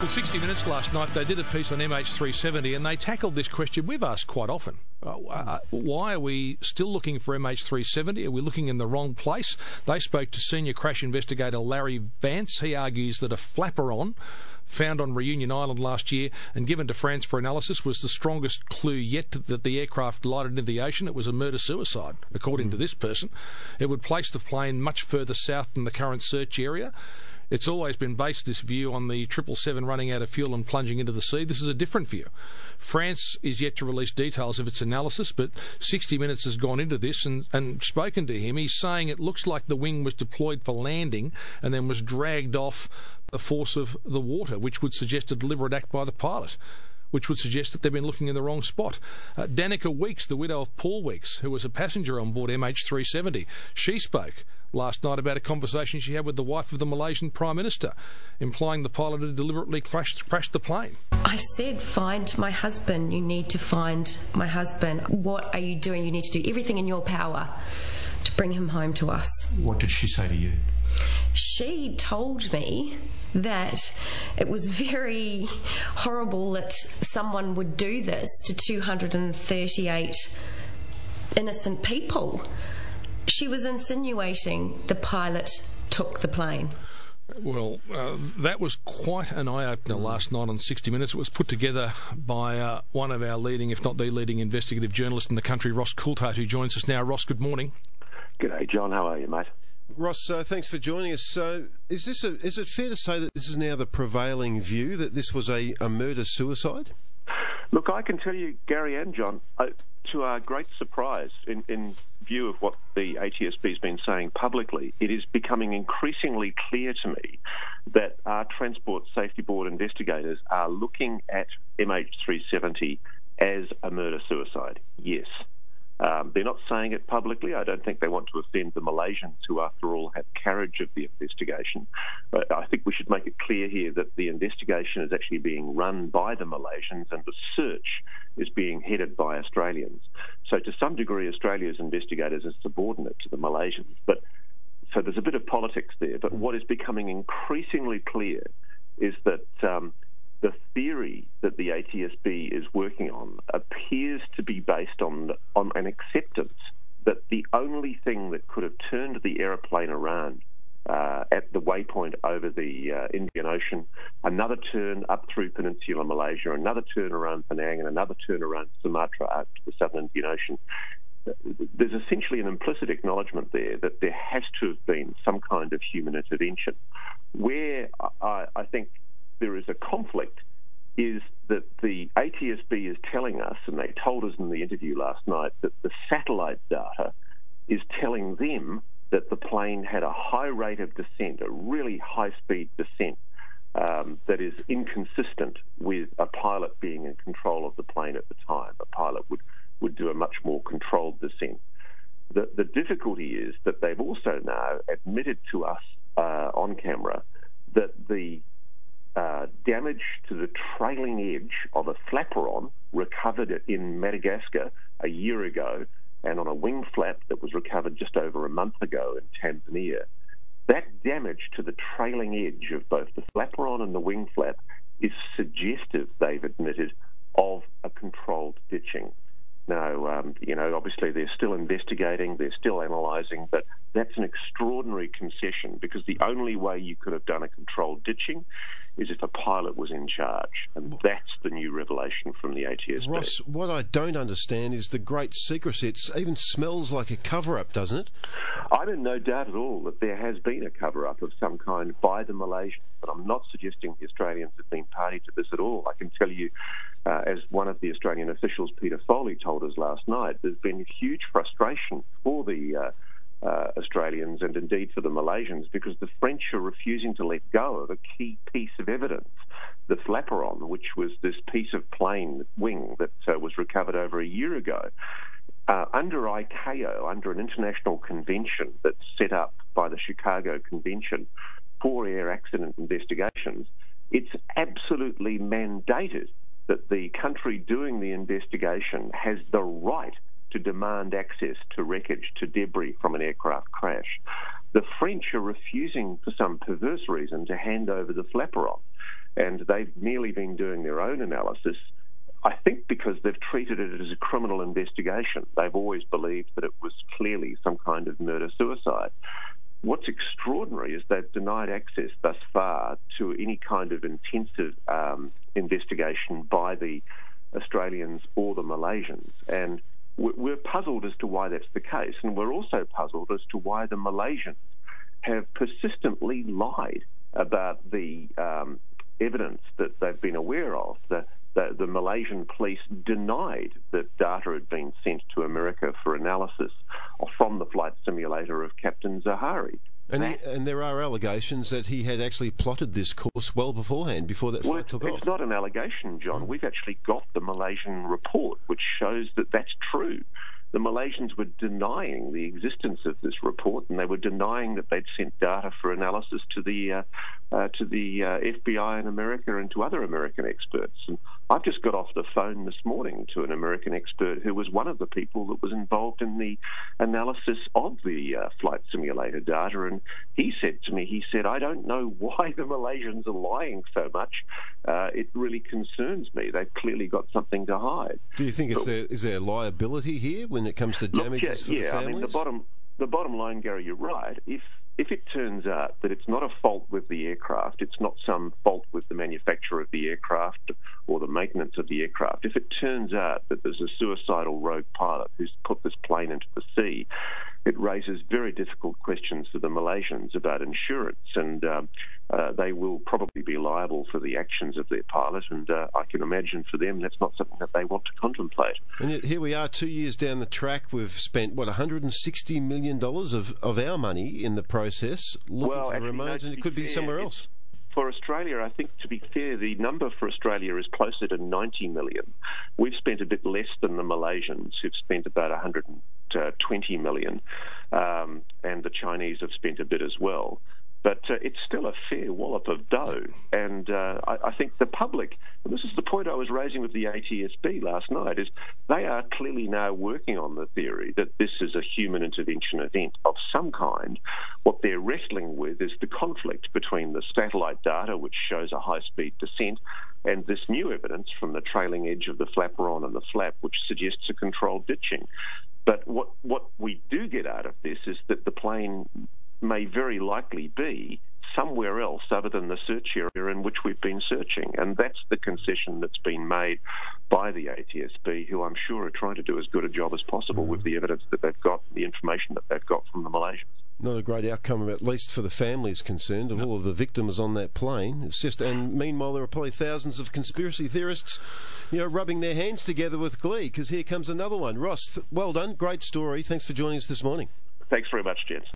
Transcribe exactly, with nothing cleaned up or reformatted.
sixty minutes last night, they did a piece on M H three seventy and they tackled this question we've asked quite often. Uh, uh, why are we still looking for M H three seventy? Are we looking in the wrong place? They spoke to senior crash investigator Larry Vance. He argues that a flaperon found on Reunion Island last year and given to France for analysis was the strongest clue yet that the aircraft glided into the ocean. It was a murder-suicide, according to this person. It would place the plane much further south than the current search area. It's always been based, this view, on the triple seven running out of fuel and plunging into the sea. This is a different view. France is yet to release details of its analysis, but sixty minutes has gone into this and, and spoken to him. He's saying it looks like the wing was deployed for landing and then was dragged off the force of the water, which would suggest a deliberate act by the pilot, which would suggest that they've been looking in the wrong spot. Uh, Danica Weeks, the widow of Paul Weeks, who was a passenger on board M H three seventy, she spoke last night about a conversation she had with the wife of the Malaysian Prime Minister, implying the pilot had deliberately crashed, crashed the plane. I said, find my husband. You need to find my husband. What are you doing? You need to do everything in your power to bring him home to us. What did she say to you? She told me that it was very horrible that someone would do this to two hundred thirty-eight innocent people. She was insinuating the pilot took the plane. Well, uh, that was quite an eye-opener last night on sixty minutes. It was put together by uh, one of our leading, if not the leading, investigative journalist in the country, Ross Coulthard, who joins us now. Ross, good morning. G'day, John. How are you, mate? Ross, uh, thanks for joining us. So, is this a, is it fair to say that this is now the prevailing view, that this was a, a murder-suicide? Look, I can tell you, Gary and John, uh, to our great surprise, in, in view of what the A T S B has been saying publicly, it is becoming increasingly clear to me that our Transport Safety Board investigators are looking at M H three seventy as a murder-suicide. Yes. Um, they're not saying it publicly. I don't think they want to offend the Malaysians, who, after all, have carriage of the investigation. But I think we should make it clear here that the investigation is actually being run by the Malaysians and the search is being headed by Australians. So to some degree, Australia's investigators are subordinate to the Malaysians. But so there's a bit of politics there. But what is becoming increasingly clear is that um, the theory that the A T S B is working on appears to be based on on an acceptance that the only thing that could have turned the aeroplane around uh, at the waypoint over the uh, Indian Ocean, another turn up through Peninsular Malaysia, another turn around Penang, and another turn around Sumatra out to the southern Indian Ocean, there's essentially an implicit acknowledgement there that there has to have been some kind of human intervention. Where I, I think there is a conflict is that the A T S B is telling us, and they told us in the interview last night, that the satellite data is telling them that the plane had a high rate of descent, a really high-speed descent, um, that is inconsistent with a pilot being in control of the plane at the time. A pilot would, would do a much more controlled descent. The, the difficulty is that they've also now admitted to us uh, on camera that the Uh, damage to the trailing edge of a flaperon recovered in Madagascar a year ago and on a wing flap that was recovered just over a month ago in Tanzania. That damage to the trailing edge of both the flaperon and the wing flap is suggestive, they've admitted, of a controlled ditching. Now, um, you know, obviously they're still investigating, they're still analysing, but that's an extraordinary concession because the only way you could have done a controlled ditching is if a pilot was in charge, and that's the new revelation from the A T S B. Ross, what I don't understand is the great secrecy. It even smells like a cover-up, doesn't it? I'm in no doubt at all that there has been a cover-up of some kind by the Malaysians, but I'm not suggesting the Australians have been party to this at all. I can tell you, uh, as one of the Australian officials, Peter Foley, told us last night, there's been huge frustration for the uh, Uh, Australians and indeed for the Malaysians because the French are refusing to let go of a key piece of evidence, the flaperon, which was this piece of plane wing that uh, was recovered over a year ago. Uh, under I C A O, under an international convention that's set up by the Chicago Convention for air accident investigations, it's absolutely mandated that the country doing the investigation has the right to demand access to wreckage, to debris from an aircraft crash. the French are refusing, for some perverse reason, to hand over the flaperon. And they've merely been doing their own analysis, I think because they've treated it as a criminal investigation. They've always believed that it was clearly some kind of murder-suicide. What's extraordinary is they've denied access thus far to any kind of intensive um, investigation by the Australians or the Malaysians. And we're puzzled as to why that's the case. And we're also puzzled as to why the Malaysians have persistently lied about the um, evidence that they've been aware of. The, the, the Malaysian police denied that data had been sent to America for analysis from the flight simulator of Captain Zahari. And, he, and there are allegations that he had actually plotted this course well beforehand, before that flight well, took it's off. It's not an allegation, John. We've actually got the Malaysian report, which shows that that's true. The Malaysians were denying the existence of this report, and they were denying that they'd sent data for analysis to the uh, uh, to the uh, F B I in America and to other American experts. And I've just got off the phone this morning to an American expert who was one of the people that was involved in the analysis of the uh, flight simulator data, and he said to me, he said, I don't know why the Malaysians are lying so much. Uh, it really concerns me. They've clearly got something to hide. Do you think but, it's there, is there liability here when it comes to damages look, for yeah, the yeah, families? I mean, the bottom, the bottom line, Gary, you're right. If if it turns out that it's not a fault with the aircraft, it's not some fault with the manufacturer of the aircraft or the maintenance of the aircraft, if it turns out that there's a suicidal rogue pilot who's put this plane into the sea, it raises very difficult questions for the Malaysians about insurance, and um, uh, they will probably be liable for the actions of their pilot, and uh, I can imagine for them that's not something that they want to contemplate. And yet here we are, two years down the track, we've spent, what, one hundred sixty million dollars of, of our money in the process looking well, for actually, remains, no, and it be could be fair, somewhere else. For Australia, I think, to be fair, the number for Australia is closer to ninety million. We've spent a bit less than the Malaysians, who've spent about one hundred twenty million, um, and the Chinese have spent a bit as well. But uh, it's still a fair wallop of dough, and uh, I, I think the public, and this is the point I was raising with the A T S B last night, is they are clearly now working on the theory that this is a human intervention event of some kind. What they're wrestling with is the conflict between the satellite data, which shows a high-speed descent, and this new evidence from the trailing edge of the flaperon and the flap, which suggests a controlled ditching. But what, what we do get out of this is that the plane may very likely be somewhere else other than the search area in which we've been searching. And that's the concession that's been made by the A T S B, who I'm sure are trying to do as good a job as possible with the evidence that they've got, the information that they've got from the Malaysians. Not a great outcome, at least for the families concerned, of all of the victims on that plane. It's just, and meanwhile there are probably thousands of conspiracy theorists, you know, rubbing their hands together with glee, because here comes another one. Ross, well done, great story. Thanks for joining us this morning. Thanks very much, gents.